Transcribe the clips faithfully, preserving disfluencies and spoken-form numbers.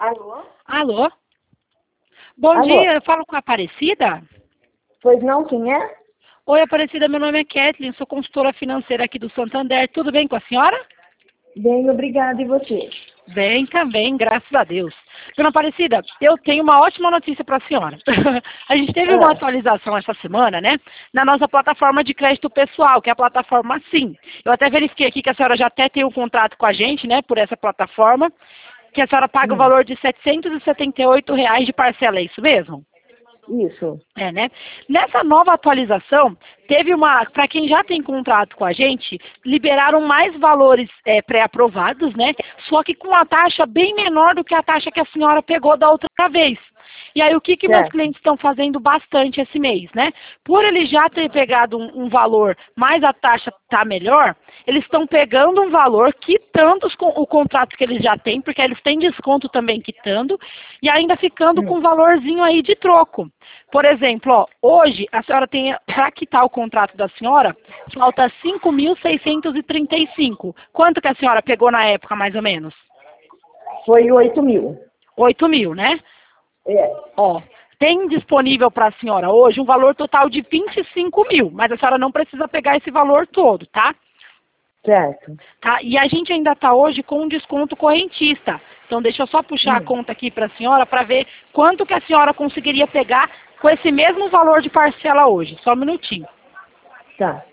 Alô? Alô? Bom Alô? dia, eu falo com a Aparecida? Pois não, quem é? Oi, Aparecida, meu nome é Kathleen, sou consultora financeira aqui do Santander. Tudo bem com a senhora? Bem, obrigada. E você? Bem também, graças a Deus. Dona Aparecida, eu tenho uma ótima notícia para a senhora. A gente teve uma Ah, atualização essa semana, né, na nossa plataforma de crédito pessoal, que é a plataforma Sim. Eu até verifiquei aqui que a senhora já até tem um contrato com a gente, né, por essa plataforma, que a senhora paga o hum, valor de setecentos e setenta e oito reais de parcela, é isso mesmo? isso. É, né? Nessa nova atualização, teve uma, para quem já tem contrato com a gente, liberaram mais valores é, pré-aprovados, né? Só que com uma taxa bem menor do que a taxa que a senhora pegou da outra vez. E aí, o que, que meus Certo. clientes estão fazendo bastante esse mês, né? Por ele já ter pegado um, um valor, mas a taxa tá melhor, eles estão pegando um valor, quitando os con- o contrato que eles já têm, porque eles têm desconto também quitando, e ainda ficando com Hum, um valorzinho aí de troco. Por exemplo, ó, hoje a senhora tem, para quitar o contrato da senhora, falta cinco mil seiscentos e trinta e cinco. Quanto que a senhora pegou na época, mais ou menos? Foi oito mil. Oito mil, né? É. Ó, tem disponível para a senhora hoje um valor total de vinte e cinco mil, mas a senhora não precisa pegar esse valor todo, tá? Certo. Tá? E a gente ainda está hoje com um desconto correntista. Então, deixa eu só puxar a Hum, conta aqui para a senhora para ver quanto que a senhora conseguiria pegar com esse mesmo valor de parcela hoje. Só um minutinho. tá.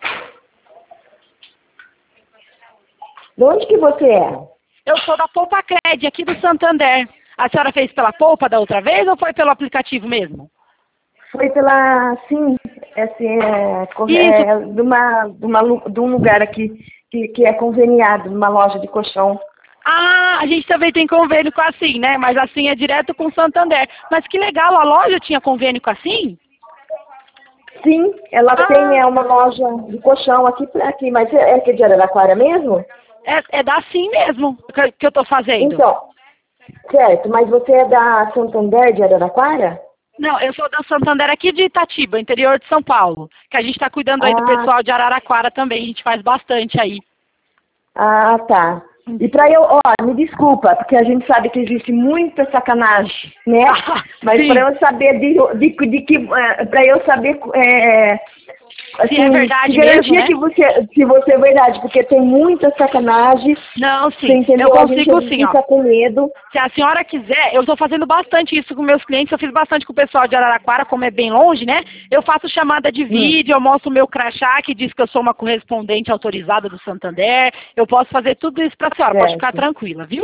De onde que você é? Eu sou da Poupa Cred, aqui do Santander. A senhora fez pela Poupa da outra vez ou foi pelo aplicativo mesmo? Foi pela, sim, assim, é, corre- Isso. é, de, uma, de, uma, lu- de um lugar aqui que, que é conveniado, numa loja de colchão. Ah, a gente também tem convênio com a Sim, né? Mas a Sim é direto com o Santander. Mas que legal, a loja tinha convênio com a Sim? Sim, ela tem Ah, é, uma loja de colchão aqui, aqui, mas é, é que é de Araraquara mesmo? é, é da Sim mesmo que, que eu tô fazendo. Então, certo, mas você é da Santander de Araraquara? Não, eu sou da Santander aqui de Itatiba, interior de São Paulo. Que a gente está cuidando aí do Ah, pessoal de Araraquara também. A gente faz bastante aí. ah, tá. E para eu, ó, me desculpa, porque a gente sabe que existe muita sacanagem, né? Ah, Mas para sim, eu saber de, de, de que, para eu saber, é, se é assim, te verdade mesmo, garantir né? que você, que você é verdade, porque tem muita sacanagem, Não, você sim, eu entendeu? A gente consigo sim, ó. fica com medo. Se a senhora quiser, eu estou fazendo bastante isso com meus clientes, eu fiz bastante com o pessoal de Araraquara, como é bem longe, né? Eu faço chamada de Hum, vídeo, eu mostro o meu crachá, que diz que eu sou uma correspondente autorizada do Santander. Eu posso fazer tudo isso para a senhora, pode ficar certo. tranquila, viu?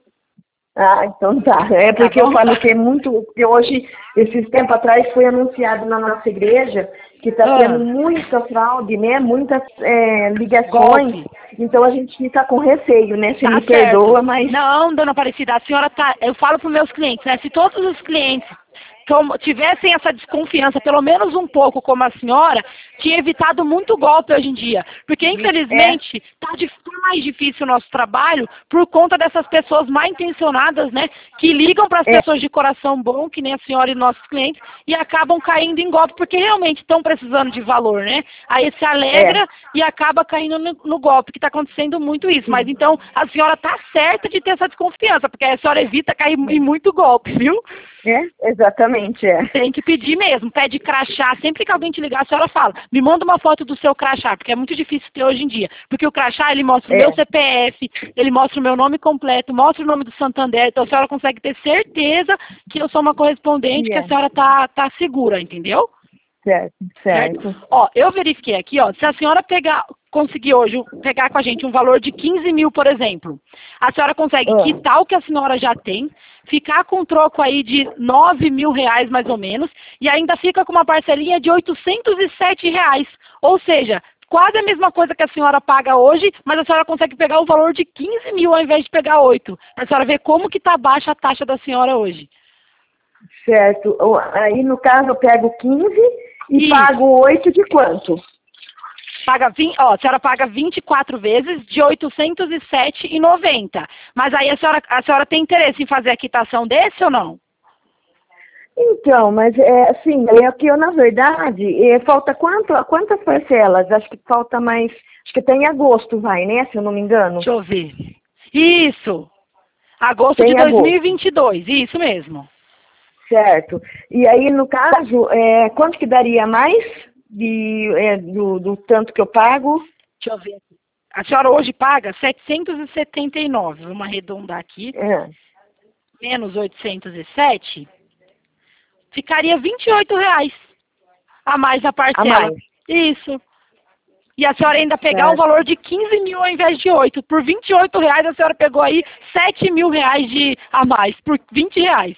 Ah, então tá. É Tá porque eu bom? falo que é muito. Porque hoje, esses tempos atrás, foi anunciado na nossa igreja que está tendo Ah, muita fraude, né? Muitas é, ligações. golpe. Então a gente fica com receio, né? Você Tá me certo. perdoa, mas. Não, dona Aparecida, a senhora tá. Eu falo para os meus clientes, né? Se todos os clientes tom- tivessem essa desconfiança, pelo menos um pouco, como a senhora, tinha evitado muito golpe hoje em dia. Porque, É, infelizmente, está mais difícil o nosso trabalho por conta dessas pessoas mal intencionadas, né? Que ligam para as é, pessoas de coração bom, que nem a senhora e nossos clientes, e acabam caindo em golpe, porque realmente estão precisando de valor, né? Aí se é. alegra e acaba caindo no, no golpe, que está acontecendo muito isso. Mas então a senhora está certa de ter essa desconfiança, porque a senhora evita cair em muito golpe, viu? É, exatamente, é. Tem que pedir mesmo, pede crachá. Sempre que alguém te ligar, a senhora fala, me manda uma foto do seu crachá, porque é muito difícil ter hoje em dia. Porque o crachá, ele mostra o meu É, C P F, ele mostra o meu nome completo, mostra o nome do Santander, então a senhora consegue ter certeza que eu sou uma correspondente, que a é. senhora tá, tá segura, entendeu? Certo, Certo? certo. Ó, eu verifiquei aqui, ó, se a senhora pegar, conseguir hoje pegar com a gente um valor de quinze mil, por exemplo, a senhora consegue Ah, quitar o que a senhora já tem, ficar com um troco aí de nove mil reais mais ou menos, e ainda fica com uma parcelinha de oitocentos e sete reais. Ou seja, quase a mesma coisa que a senhora paga hoje, mas a senhora consegue pegar o valor de quinze mil ao invés de pegar oito. Para a senhora ver como que tá baixa a taxa da senhora hoje. certo. Ó, aí, no caso, eu pego quinze e Isso. pago oito de quanto? Paga vinte, ó, a senhora paga vinte e quatro vezes de oitocentos e sete reais e noventa centavos. Mas aí a senhora, a senhora tem interesse em fazer a quitação desse ou não? Então, mas é assim, é que eu, na verdade, é, falta quanto, quantas parcelas? Acho que falta mais, acho que até em agosto vai, né? Se eu não me engano. Deixa eu ver. Isso. Agosto Tem de dois mil e agosto. vinte e dois, isso mesmo. Certo. E aí, no caso, é, quanto que daria mais de, é, do, do tanto que eu pago? Deixa eu ver aqui. A senhora hoje paga setecentos e setenta e nove, vamos arredondar aqui, É, menos oitocentos e sete, ficaria vinte e oito reais a mais na a parcela. mais. Isso. E a senhora ainda pegar um Certo. valor de quinze mil ao invés de oito. Por vinte e oito reais a senhora pegou aí sete mil reais de, a mais, por vinte reais.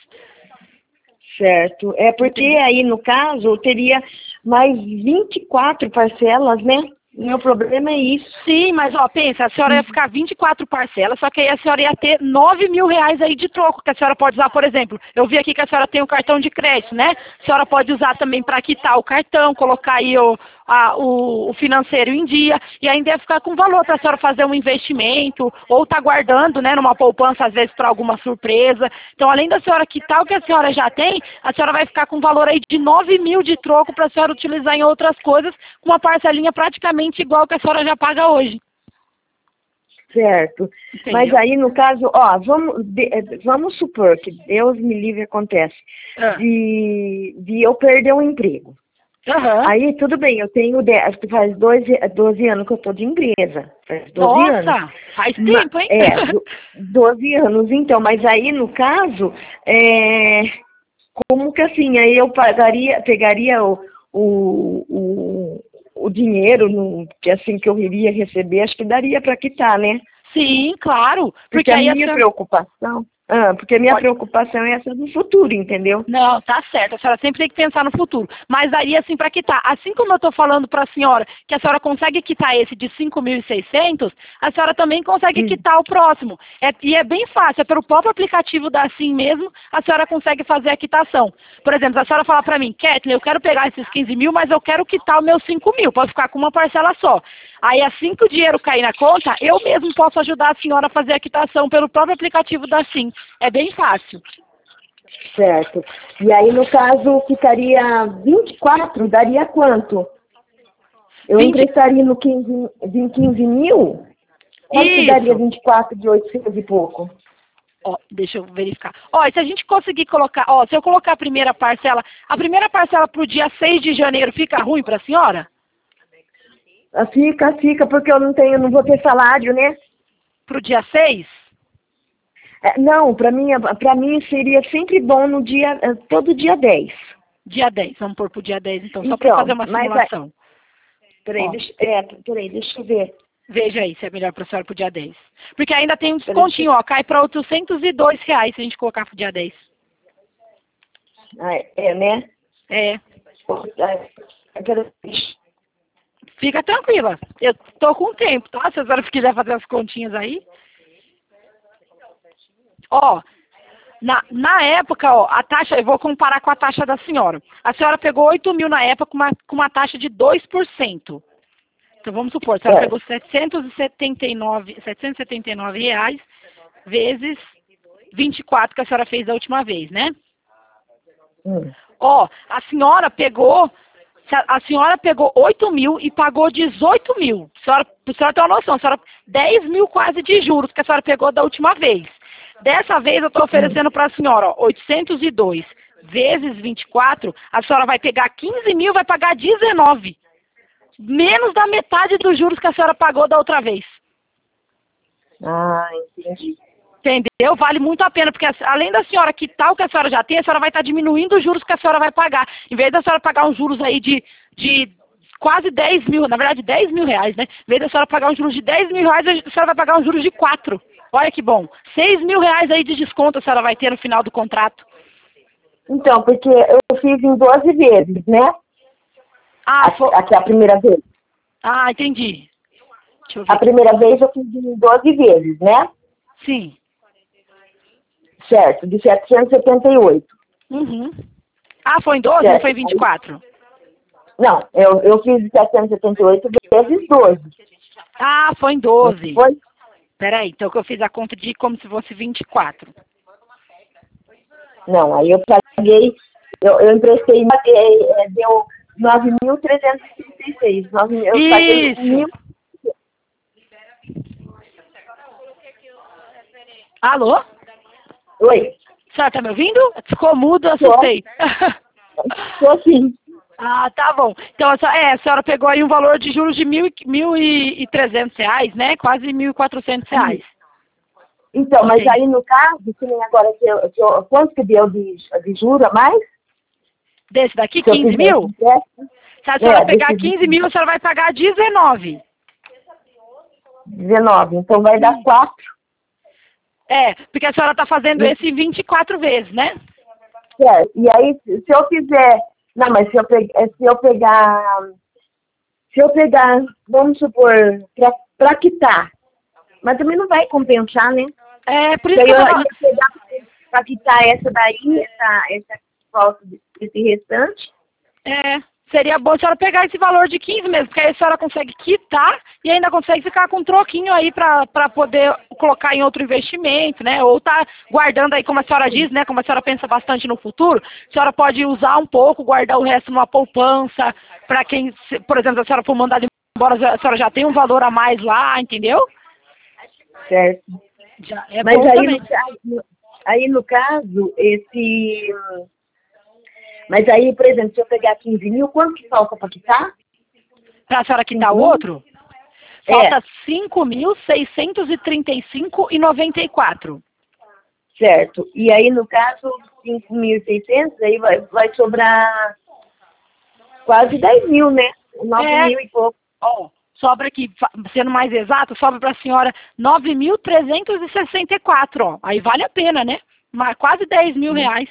Certo. É porque Entendeu? aí, no caso, eu teria mais vinte e quatro parcelas, né? Meu problema é isso. Sim, mas ó, pensa, a senhora ia ficar vinte e quatro parcelas, só que aí a senhora ia ter nove mil reais aí de troco, que a senhora pode usar, por exemplo, eu vi aqui que a senhora tem o cartão de crédito, né? A senhora pode usar também para quitar o cartão, colocar aí o, a, o, o financeiro em dia, e ainda ia ficar com valor para a senhora fazer um investimento, ou tá guardando, né, numa poupança, às vezes, para alguma surpresa. Então, além da senhora quitar o que a senhora já tem, a senhora vai ficar com um valor aí de nove mil de troco para a senhora utilizar em outras coisas, com uma parcelinha praticamente igual que a senhora já paga hoje. Certo. Entendeu? Mas aí, no caso, ó, vamos, de- eh, vamos supor que Deus me livre acontece Ah. de, de eu perder o emprego. Aham. Aí, tudo bem, eu tenho dez, faz doze, doze anos que eu estou de empresa. Faz doze anos. Nossa, faz Ma- tempo, hein? É, do- doze anos, então, mas aí, no caso, é, como que assim, aí eu pagaria, pegaria o, o, o, o dinheiro no, que assim que eu iria receber, acho que daria para quitar, né? Sim, claro. Porque Porque a aí a minha senhora... preocupação, ah, porque a minha Pode. preocupação é essa do futuro, entendeu? Não, tá certo. A senhora sempre tem que pensar no futuro. Mas aí, assim, para quitar, assim como eu estou falando para a senhora que a senhora consegue quitar esse de cinco mil e seiscentos, a senhora também consegue Hum. quitar o próximo. É, e é bem fácil, é pelo próprio aplicativo da Assim mesmo, a senhora consegue fazer a quitação. Por exemplo, a senhora fala para mim, Kathleen, eu quero pegar esses quinze mil, mas eu quero quitar os meus cinco mil, posso ficar com uma parcela só. Aí, assim que o dinheiro cair na conta, eu mesmo posso ajudar a senhora a fazer a quitação pelo próprio aplicativo da Sim. É bem fácil. Certo. E aí, no caso, ficaria vinte e quatro, daria quanto? Eu vinte emprestaria no quinze, em quinze mil? Quanto que daria Isso. vinte e quatro de oitocentos e pouco? Ó, deixa eu verificar. Ó, e se a gente conseguir colocar, ó, se eu colocar a primeira parcela, a primeira parcela pro dia seis de janeiro fica ruim para a senhora? Ah, fica, fica, porque eu não tenho, não vou ter salário, né? Pro dia seis? É, não, para mim, para mim seria sempre bom no dia, eh, todo dia dez. Dia dez, vamos pôr pro dia dez então, só para fazer Então, uma mas aí, simulação. peraí, Ó, deixa, é, peraí, deixa eu ver. veja aí se é melhor para a senhora pro dia dez. Porque ainda tem um Peraí, deixa descontinho, ó, cai para oitocentos e dois reais se a gente colocar pro dia dez. eu, ah, é, né? É, Ah, peraí, deixa- fica tranquila. Eu tô com tempo, tá? Se a senhora quiser fazer as continhas aí. Ó, na, na época, ó, a taxa, eu vou comparar com a taxa da senhora. A senhora pegou oito mil na época com uma, com uma taxa de dois por cento. Então vamos supor, a senhora certo. pegou setecentos e setenta e nove, setecentos e setenta e nove reais vezes vinte e quatro que a senhora fez da última vez, né? Hum. Ó, a senhora pegou, a senhora pegou oito mil e pagou dezoito mil. A senhora, a senhora tem uma noção, a senhora, dez mil quase de juros que a senhora pegou da última vez. Dessa vez eu estou oferecendo para a senhora, ó, oitocentos e dois vezes vinte e quatro, a senhora vai pegar quinze mil e vai pagar dezenove. Menos da metade dos juros que a senhora pagou da outra vez. Ah, entendi. Entendeu? Vale muito a pena, porque além da senhora quitar o que a senhora já tem, a senhora vai estar diminuindo os juros que a senhora vai pagar. Em vez da senhora pagar uns juros aí de, de quase dez mil, na verdade dez mil reais, né? Em vez da senhora pagar uns juros de dez mil reais, a senhora vai pagar uns juros de quatro. Olha que bom. seis mil reais aí de desconto a senhora vai ter no final do contrato. Então, porque eu fiz em doze vezes, né? Ah, fo... Aqui a primeira vez. ah, entendi. Deixa eu ver A aqui. primeira vez eu fiz em doze vezes, né? Sim. Certo, de setecentos e setenta e oito. Uhum. Ah, foi em doze, Certo. não foi em vinte e quatro? Não, eu, eu fiz de setecentos e setenta e oito vezes doze. Ah, foi em doze. Foi? Peraí, então que eu fiz a conta de como se fosse vinte e quatro. Não, aí eu paguei, eu, eu emprestei, é, é, deu nove mil trezentos e trinta e seis. nove mil, eu paguei mil. Isso. Alô? Oi. A senhora tá me ouvindo? Ficou mudo, assustei. Estou sim. Ah, tá bom. Então, a senhora, é, a senhora pegou aí um valor de juros de mil, e- mil e trezentos reais, né? Quase mil e quatrocentos reais. Então, mas Entendi. aí no caso, que nem agora, que eu, que eu, quanto que deu de, de juros a mais? Desse daqui, Se eu quinze fizer mil? esse empréstimo? Se a senhora É, pegar desse quinze mil, a senhora vai pagar dezenove. dezenove. Então vai dar quatro. É, porque a senhora está fazendo esse vinte e quatro vezes, né? É, e aí, se se eu fizer... Não, mas se eu, pe- eh, se eu pegar... Se eu pegar, vamos supor, para quitar. Mas também não vai compensar, né? É, por Se isso que eu eu tô... ia pegar para quitar essa daí, essa, essa falta desse restante. É, seria bom a senhora pegar esse valor de quinze mesmo, porque aí a senhora consegue quitar e ainda consegue ficar com um troquinho aí para poder colocar em outro investimento, né? Ou tá guardando aí, como a senhora diz, né? Como a senhora pensa bastante no futuro, a senhora pode usar um pouco, guardar o resto numa poupança, para quem, se- por exemplo, a senhora for mandada embora, a senhora já tem um valor a mais lá, entendeu? Certo. Já é Mas bom aí também. no, caso- aí, no caso, esse... Mas aí, por exemplo, se eu pegar quinze mil, quanto que falta para quitar? Para a senhora quitar cinco o mil? outro, É, falta cinco mil seiscentos e trinta e cinco e noventa e quatro. certo. E aí, no caso, cinco mil e seiscentos, aí vai, vai sobrar quase dez mil, né? nove É, mil e pouco. ó, sobra aqui, fa- sendo mais exato, sobra para a senhora nove mil trezentos e sessenta e quatro, ó. Aí vale a pena, né? Mas quase dez mil reais.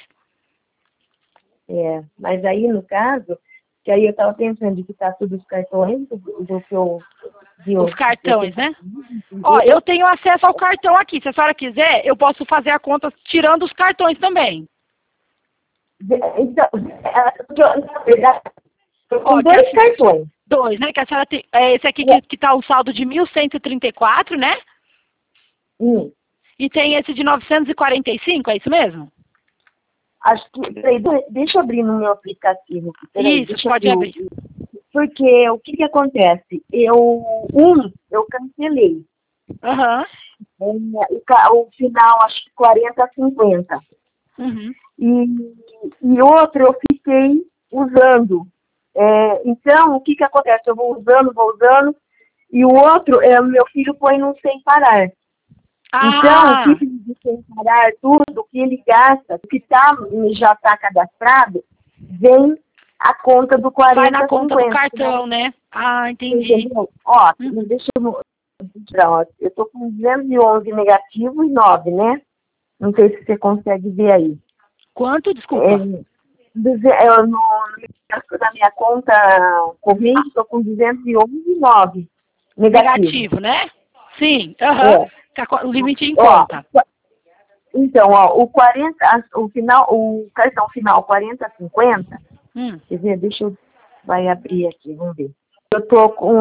É, mas aí, no caso, que aí eu estava pensando de quitar todos os cartões do, do que eu... De, Os cartões, né? Ó, entendeu? eu tenho acesso ao cartão aqui. Se a senhora quiser, eu posso fazer a conta tirando os cartões também. Então, é, porque eu, na verdade, eu Ó, com que dois assim, cartões. dois, né? Que a senhora tem, é esse aqui que, que tá o saldo de mil cento e trinta e quatro, né? Hum, E tem esse de novecentos e quarenta e cinco, é isso mesmo? acho que... Peraí, de- deixa eu abrir no meu aplicativo. Aqui, peraí, Isso, deixa eu pode abrir. abrir. o- Porque o que que acontece? Eu... Um, eu cancelei. Aham. É, o, ca- o final, acho que quarenta a cinquenta. Uhum. E, e outro eu fiquei usando. É, então, o que que acontece? Eu vou usando, vou usando, e o outro, é, o meu filho põe no sem parar. Então, o Ah, que de sem parar, tudo, o que ele gasta, o que tá, já está cadastrado, vem a conta do vai na quarenta, conta do cinquenta. cartão, né? Ah, entendi. Entendeu? Ó, Hum. deixa eu... Não, ó, eu tô com duzentos e onze negativo e nove, né? Não sei se você consegue ver aí. Quanto? É, Desculpa. duze- eu, no, no, na minha conta corrente, estou com duzentos e onze e nove negativo. Negativo, né? Sim, aham. É. Tá co- O limite em Ó, conta. então, ó, o quarenta, o final, o cartão final quarenta cinquenta, Hum. quer ver, deixa eu, vai abrir aqui, vamos ver. Eu tô com,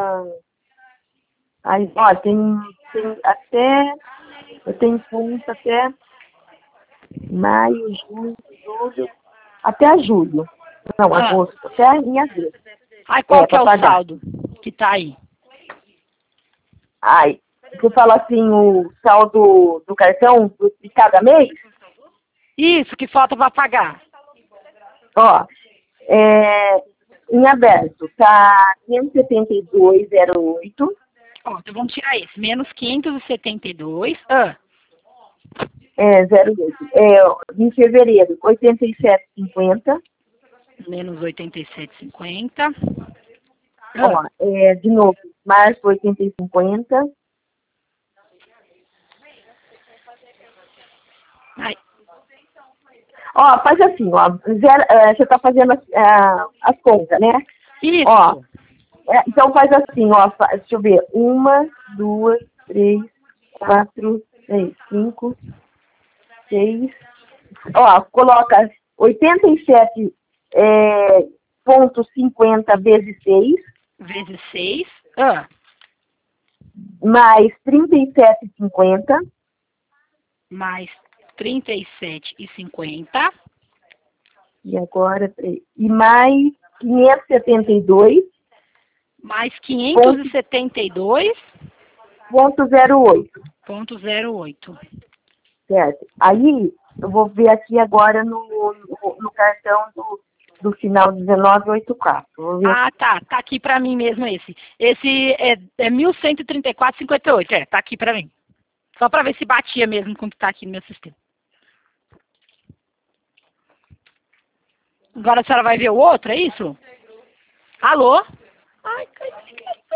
aí, ó, tem, tem até, eu tenho conta até maio, junho, julho, até julho. Não, Ah. agosto, até em agosto. Aí qual É, que é para o pagar. saldo que tá aí? Ai, você fala assim, o saldo do cartão do- de cada mês? Isso, que falta para pagar. Ó, é, em aberto, tá quinhentos e setenta e dois vírgula zero oito, Ó, então vamos tirar esse. Menos quinhentos e setenta e dois. Ah, é, zero oito. É, em fevereiro, oitenta e sete vírgula cinquenta. menos oitenta e sete vírgula cinquenta. Ó, Ah, é, de novo, março, oitenta e cinquenta. aí. Ó, faz assim, ó, zero, é, você tá fazendo as, é, as contas, né? Isso. Ó, é, então faz assim, ó, fa- deixa eu ver, uma, duas, três, quatro, seis, cinco, seis, ó, coloca oitenta e sete é, ponto cinquenta vezes seis, Vezes seis. Ah, mais trinta e sete vírgula cinquenta, mais trinta e sete vírgula cinquenta. e agora, três, e mais quinhentos e setenta e dois Mais quinhentos e setenta e dois ponto zero oito. vírgula zero oito. Certo. Aí, eu vou ver aqui agora no, no, no cartão do, do final dezenove oitenta e quatro. Vou ver. Ah, tá. Tá aqui pra mim mesmo esse. Esse é, é mil cento e trinta e quatro vírgula cinquenta e oito. É, tá aqui pra mim. Só pra ver se batia mesmo com o que tá aqui no meu sistema. Agora a senhora vai ver o outro, é isso? Alô?